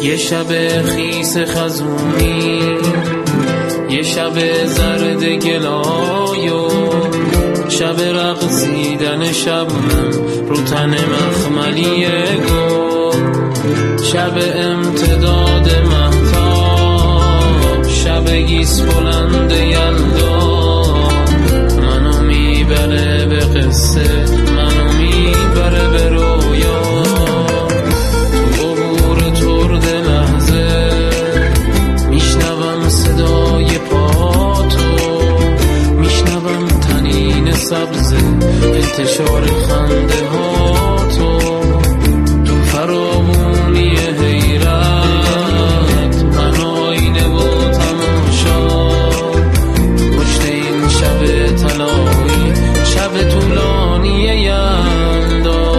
یه شب خیس خزونی، یه شب زرد گلای و شب رقصیدن شبنم رو تن مخملی گل، شب امتداد مهتاب، شب گیس بلند یلدا، منو میبره به قصه، منو میبره به رویا، تو عبور ترد لحظه میشنوم صدای پاتو، میشنوم تنین سبز انتشار خنده ها تو فراوونی حیرت، من آینه و تماشا پشت این شب طلایی، شب طولانی یلدا.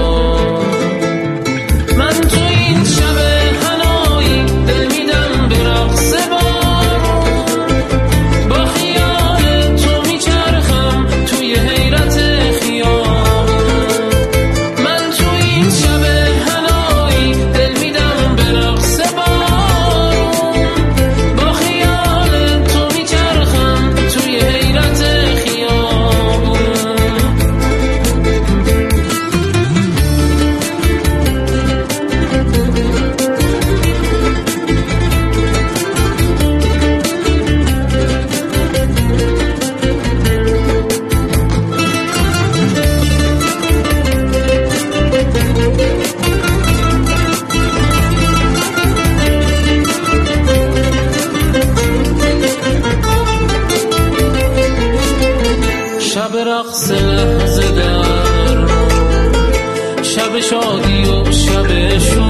من تو این شب هنایی دل میدم به رقص بارون، با خیال تو میچرخم توی حیرت خیابون. من تو این شب هنایی دل میدم به رقص بارون، با خیال تو میچرخم توی حیرت خیابون. شب رقص لحظه در شب شادی و شب شو